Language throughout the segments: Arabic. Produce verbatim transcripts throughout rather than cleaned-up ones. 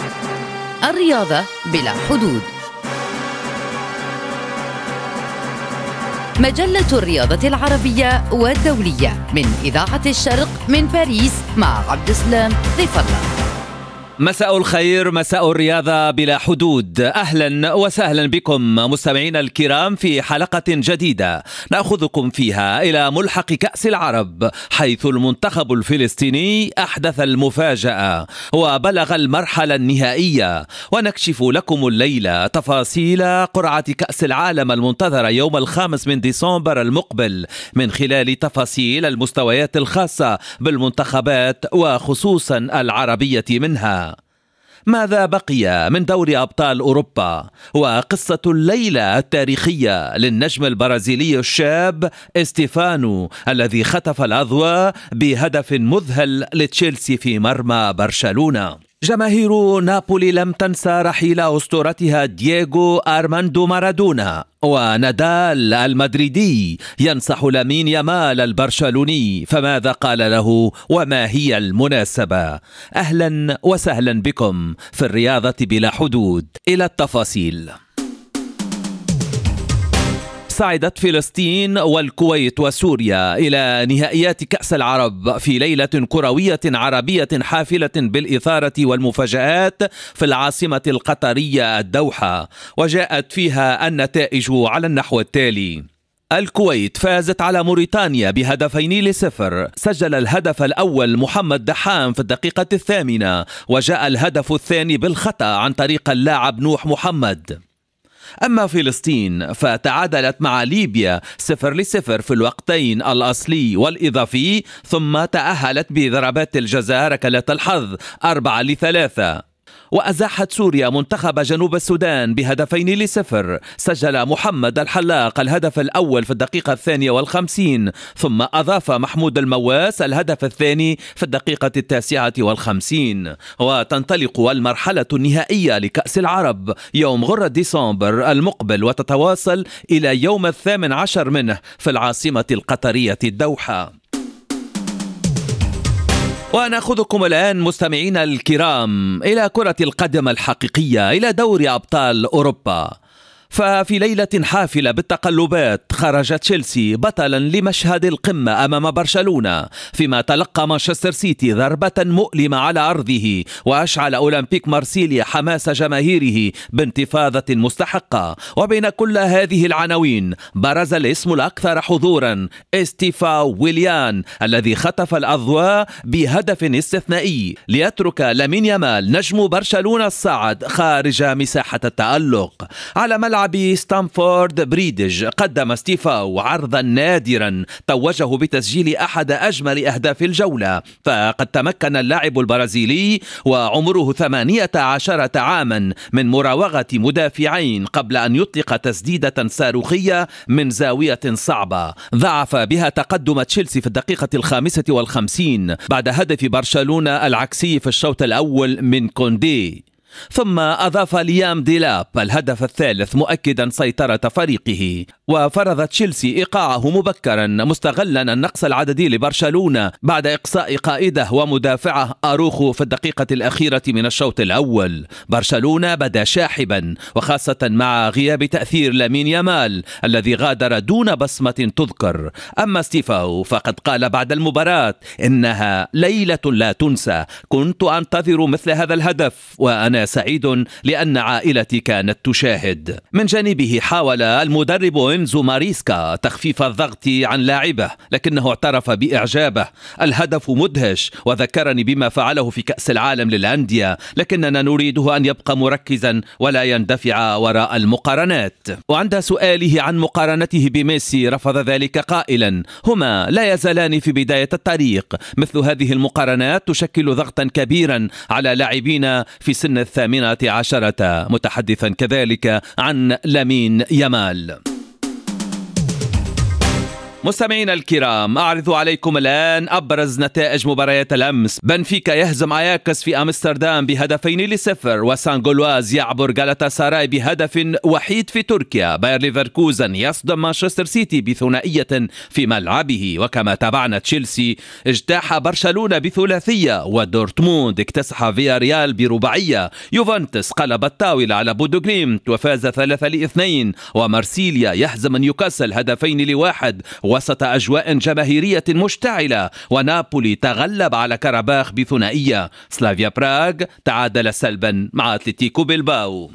الرياضة بلا حدود. مجلة الرياضة العربية والدولية من إذاعة الشرق من باريس مع عبد السلام ضيف الله. مساء الخير، مساء الرياضة بلا حدود. أهلا وسهلا بكم مستمعينا الكرام في حلقة جديدة نأخذكم فيها إلى ملحق كأس العرب، حيث المنتخب الفلسطيني أحدث المفاجأة وبلغ المرحلة النهائية، ونكشف لكم الليلة تفاصيل قرعة كأس العالم المنتظرة يوم الخامس من ديسمبر المقبل من خلال تفاصيل المستويات الخاصة بالمنتخبات وخصوصا العربية منها. ماذا بقي من دوري أبطال أوروبا؟ وقصة الليلة التاريخية للنجم البرازيلي الشاب ستيفانو الذي خطف الأضواء بهدف مذهل لتشيلسي في مرمى برشلونة. جماهير نابولي لم تنسى رحيل أسطورتها دييغو أرماندو مارادونا، ونادال المدريدي ينصح لامين يامال البرشلوني، فماذا قال له وما هي المناسبة؟ أهلا وسهلا بكم في الرياضة بلا حدود. إلى التفاصيل. صعدت فلسطين والكويت وسوريا إلى نهائيات كأس العرب في ليلة كروية عربية حافلة بالإثارة والمفاجآت في العاصمة القطرية الدوحة، وجاءت فيها النتائج على النحو التالي: الكويت فازت على موريتانيا بهدفين لصفر، سجل الهدف الأول محمد دحام في الدقيقة الثامنة، وجاء الهدف الثاني بالخطأ عن طريق اللاعب نوح محمد. أما فلسطين فتعادلت مع ليبيا صفر لصفر في الوقتين الأصلي والإضافي، ثم تأهلت بضربات الجزاء ركلات الحظ أربعة لثلاثة. وأزاحت سوريا منتخب جنوب السودان بهدفين لصفر، سجل محمد الحلاق الهدف الأول في الدقيقة الثانية والخمسين، ثم أضاف محمود المواس الهدف الثاني في الدقيقة التاسعة والخمسين. وتنطلق المرحلة النهائية لكأس العرب يوم غرة ديسمبر المقبل، وتتواصل إلى يوم الثامن عشر منه في العاصمة القطرية الدوحة. ونأخذكم الآن مستمعينا الكرام إلى كرة القدم الحقيقية، إلى دوري أبطال أوروبا. ففي ليلة حافلة بالتقلبات خرج تشيلسي بطلا لمشهد القمة أمام برشلونة، فيما تلقى مانشستر سيتي ضربة مؤلمة على أرضه، وأشعل أولمبيك مارسيليا حماس جماهيره بانتفاضة مستحقة. وبين كل هذه العناوين برز الاسم الأكثر حضورا ستيفاو ويليان الذي خطف الأضواء بهدف استثنائي ليترك لامين يامال نجم برشلونة الصاعد خارج مساحة التألق. على ملعب ستامفورد بريدج قدم ستيفاو عرضا نادرا توجه بتسجيل أحد أجمل أهداف الجولة، فقد تمكن اللاعب البرازيلي وعمره ثمانية عشرة عاما من مراوغة مدافعين قبل أن يطلق تسديدة صاروخية من زاوية صعبة ضعف بها تقدم تشيلسي في الدقيقة الخامسة والخمسين بعد هدف برشلونة العكسي في الشوط الأول من كوندي. ثم أضاف ليام ديلاب الهدف الثالث مؤكدا سيطرة فريقه، وفرض تشيلسي إيقاعه مبكرا مستغلا النقص العددي لبرشلونة بعد إقصاء قائده ومدافعه أروخو في الدقيقة الأخيرة من الشوط الأول. برشلونة بدا شاحبا، وخاصة مع غياب تأثير لامين يامال الذي غادر دون بصمة تذكر. أما ستيفاو فقد قال بعد المباراة: إنها ليلة لا تنسى، كنت أنتظر مثل هذا الهدف وأنا سعيد لأن عائلتي كانت تشاهد. من جانبه حاول المدرب إنزو ماريسكا تخفيف الضغط عن لاعبه، لكنه اعترف بإعجابه. الهدف مدهش وذكرني بما فعله في كأس العالم للأندية، لكننا نريده أن يبقى مركزا ولا يندفع وراء المقارنات. وعند سؤاله عن مقارنته بميسي رفض ذلك قائلا: هما لا يزالان في بداية الطريق، مثل هذه المقارنات تشكل ضغطا كبيرا على لاعبين في سن الثامنة عشرة، متحدثا كذلك عن لامين يامال. مستمعينا الكرام، أعرض عليكم الآن أبرز نتائج مباريات الأمس. بنفيكا يهزم أياكس في أمستردام بهدفين لصفر، وسانغولواز يعبر غالاتا ساراي بهدف وحيد في تركيا. باير ليفركوزن يصدم مانشستر سيتي بثنائية في ملعبه. وكما تابعنا تشيلسي اجتاح برشلونة بثلاثية، ودورتموند اكتسح فياريال برباعية. يوفنتوس قلب الطاولة على بودوغليمت وفاز ثلاثة لاثنين، ومارسيليا يهزم نيوكاسل هدفين لواحد وسط أجواء جماهيرية مشتعلة. ونابولي تغلب على كاراباخ بثنائية. سلافيا براغ تعادل سلبا مع أتلتيكو بلباو.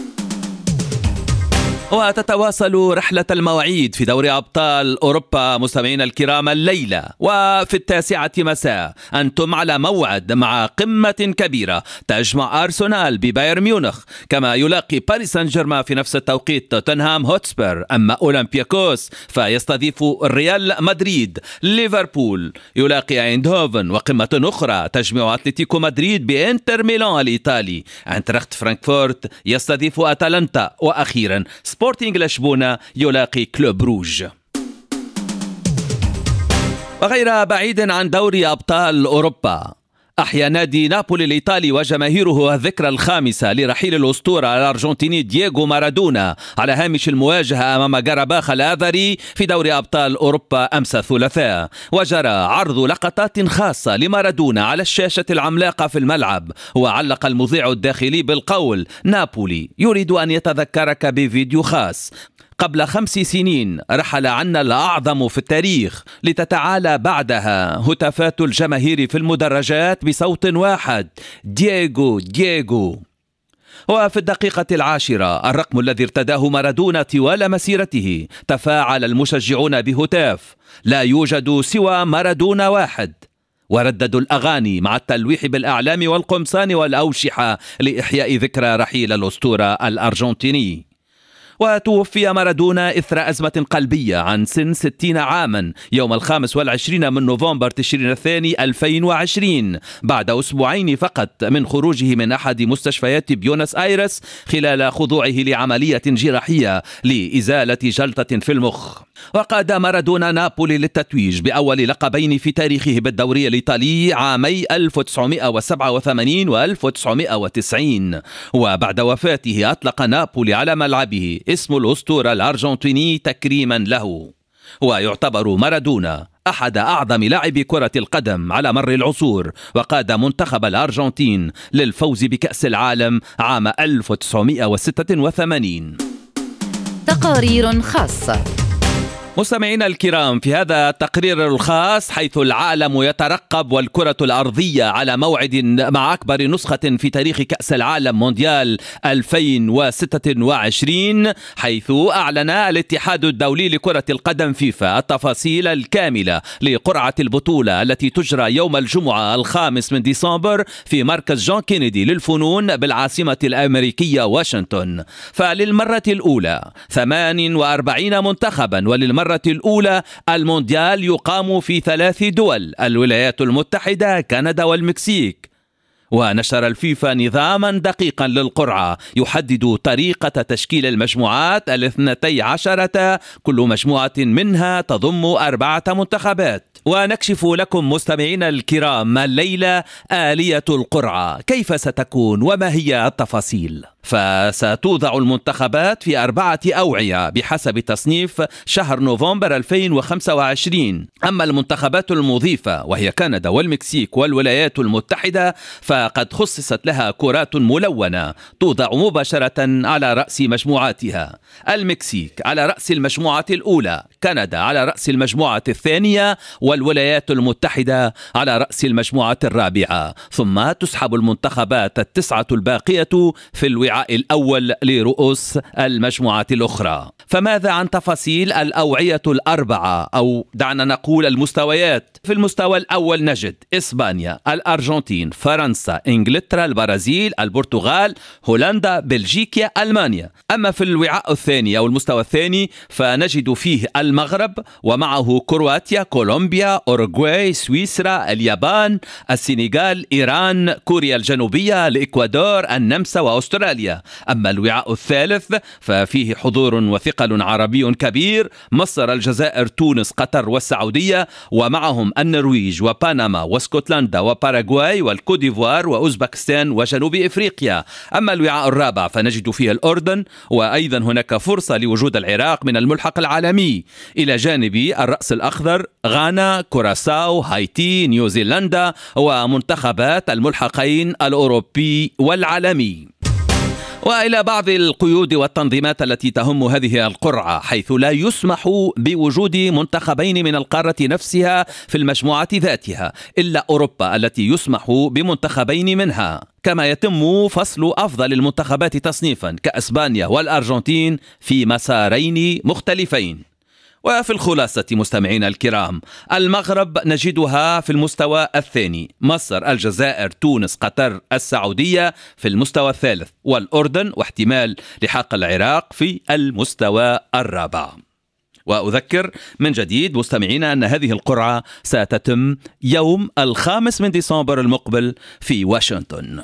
وتتواصل رحلة المواعيد في دوري أبطال أوروبا مستمعينا الكرام الليلة، وفي التاسعة مساء أنتم على موعد مع قمة كبيرة تجمع أرسنال ببايرن ميونخ، كما يلاقي باريس سان جيرمان في نفس التوقيت توتنهام هوتسبير. أما أولمبياكوس فيستضيف ريال مدريد. ليفربول يلاقي ايندهوفن، وقمة أخرى تجمع أتلتيكو مدريد بإنتر ميلان الإيطالي. أنتراخت فرانكفورت يستضيف أتلانتا. وأخيرا سبورتينغ لشبونة يلاقي كلوب روج. وغير بعيد عن دوري أبطال أوروبا، أحيا نادي نابولي الإيطالي وجماهيره الذكرى الخامسة لرحيل الأسطورة الأرجنتيني دييغو مارادونا على هامش المواجهة أمام غرباخ الآذري في دوري أبطال أوروبا أمس الثلاثاء. وجرى عرض لقطات خاصة لمارادونا على الشاشة العملاقة في الملعب، وعلق المذيع الداخلي بالقول: نابولي يريد أن يتذكرك بفيديو خاص. قبل خمس سنين رحل عنا الأعظم في التاريخ، لتتعالى بعدها هتافات الجماهير في المدرجات بصوت واحد: دييغو دييغو. وفي الدقيقة العاشرة، الرقم الذي ارتداه مارادونا طوال مسيرته، تفاعل المشجعون بهتاف: لا يوجد سوى مارادونا واحد. ورددوا الأغاني مع التلويح بالأعلام والقمصان والأوشحة لإحياء ذكرى رحيل الأسطورة الأرجنتيني. وتوفي مارادونا إثر أزمة قلبية عن سن ستين عاما يوم الخامس والعشرين من نوفمبر تشرين الثاني ألفين وعشرين، بعد أسبوعين فقط من خروجه من أحد مستشفيات بيونس آيرس خلال خضوعه لعملية جراحية لإزالة جلطة في المخ. وقاد مارادونا نابولي للتتويج بأول لقبين في تاريخه بالدوري الإيطالي عامي ألف وتسعمائة وسبعة وثمانين و ألف وتسعمائة وتسعين. وبعد وفاته أطلق نابولي على ملعبه اسم الأسطورة الأرجنتيني تكريما له. ويعتبر مارادونا أحد أعظم لاعبي كرة القدم على مر العصور، وقاد منتخب الأرجنتين للفوز بكأس العالم عام ألف وتسعمائة وستة وثمانين. تقارير خاصة. مستمعينا الكرام، في هذا التقرير الخاص، حيث العالم يترقب والكرة الأرضية على موعد مع أكبر نسخة في تاريخ كأس العالم مونديال ألفين وستة وعشرين، حيث أعلن الاتحاد الدولي لكرة القدم فيفا التفاصيل الكاملة لقرعة البطولة التي تجرى يوم الجمعة الخامس من ديسمبر في مركز جون كينيدي للفنون بالعاصمة الأمريكية واشنطن. فللمرة الأولى ثمان وأربعين منتخبا، وللمرة المرة الأولى المونديال يقام في ثلاث دول: الولايات المتحدة، كندا والمكسيك. ونشر الفيفا نظاما دقيقا للقرعة يحدد طريقة تشكيل المجموعات الاثنتي عشرة، كل مجموعة منها تضم أربعة منتخبات. ونكشف لكم مستمعينا الكرام الليلة آلية القرعة كيف ستكون وما هي التفاصيل. فستوضع المنتخبات في أربعة أوعية بحسب تصنيف شهر نوفمبر ألفين وخمسة وعشرين. أما المنتخبات المضيفة وهي كندا والمكسيك والولايات المتحدة فقد خصصت لها كرات ملونة توضع مباشرة على رأس مجموعاتها: المكسيك على رأس المجموعة الأولى، كندا على رأس المجموعة الثانية، والولايات المتحدة على رأس المجموعة الرابعة. ثم تسحب المنتخبات التسعة الباقية في الوعاء الأول لرؤوس المجموعات الأخرى. فماذا عن تفاصيل الأوعية الأربعة، أو دعنا نقول المستويات؟ في المستوى الأول نجد إسبانيا، الأرجنتين، فرنسا، إنجلترا، البرازيل، البرتغال، هولندا، بلجيكا، ألمانيا. أما في الوعاء الثاني أو المستوى الثاني فنجد فيه المغرب ومعه كرواتيا، كولومبيا، أوروغواي، سويسرا، اليابان، السنغال، إيران، كوريا الجنوبية، الإكوادور، النمسا وأستراليا. إيطاليا. أما الوعاء الثالث ففيه حضور وثقل عربي كبير: مصر، الجزائر، تونس، قطر والسعودية، ومعهم النرويج وبنما واسكتلندا وباراغواي والكوديفوار وأوزبكستان وجنوب إفريقيا. أما الوعاء الرابع فنجد فيه الأردن، وأيضا هناك فرصة لوجود العراق من الملحق العالمي، إلى جانب الرأس الأخضر غانا، كوراساو، هايتي، نيوزيلندا، ومنتخبات الملحقين الأوروبي والعالمي. وإلى بعض القيود والتنظيمات التي تهم هذه القرعة، حيث لا يسمح بوجود منتخبين من القارة نفسها في المجموعة ذاتها، إلا أوروبا التي يسمح بمنتخبين منها، كما يتم فصل أفضل المنتخبات تصنيفا كأسبانيا والأرجنتين في مسارين مختلفين. وفي الخلاصة مستمعينا الكرام، المغرب نجدها في المستوى الثاني، مصر، الجزائر، تونس، قطر، السعودية في المستوى الثالث، والأردن واحتمال لحاق العراق في المستوى الرابع. وأذكر من جديد مستمعينا أن هذه القرعة ستتم يوم الخامس من ديسمبر المقبل في واشنطن.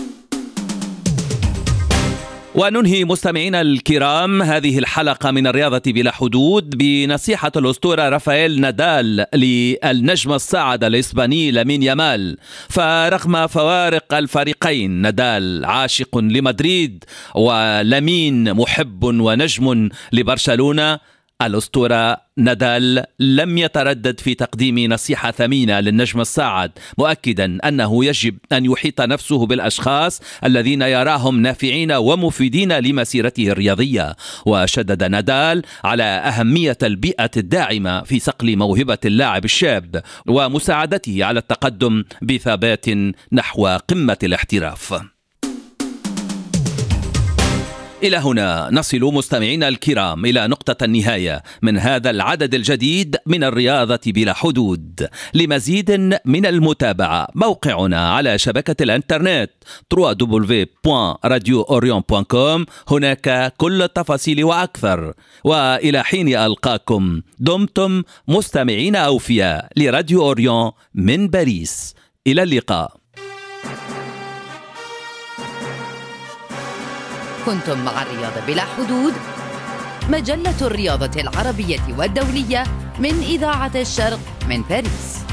وننهي مستمعينا الكرام هذه الحلقة من الرياضة بلا حدود بنصيحة الأسطورة رافائيل نادال للنجم الصاعد الإسباني لامين يامال. فرغم فوارق الفريقين، نادال عاشق لمدريد ولامين محب ونجم لبرشلونة، الأسطورة نادال لم يتردد في تقديم نصيحة ثمينة للنجم الصاعد، مؤكدا أنه يجب أن يحيط نفسه بالأشخاص الذين يراهم نافعين ومفيدين لمسيرته الرياضية. وشدد نادال على أهمية البيئة الداعمة في صقل موهبة اللاعب الشاب ومساعدته على التقدم بثبات نحو قمة الاحتراف. إلى هنا نصل مستمعينا الكرام إلى نقطة النهاية من هذا العدد الجديد من الرياضة بلا حدود. لمزيد من المتابعة موقعنا على شبكة الانترنت دبليو دبليو دبليو دوت راديو أوريون دوت كوم، هناك كل التفاصيل وأكثر. وإلى حين ألقاكم دمتم مستمعين أوفياء لراديو أوريون من باريس. إلى اللقاء. كنتم مع الرياضة بلا حدود، مجلة الرياضة العربية والدولية من إذاعة الشرق من باريس.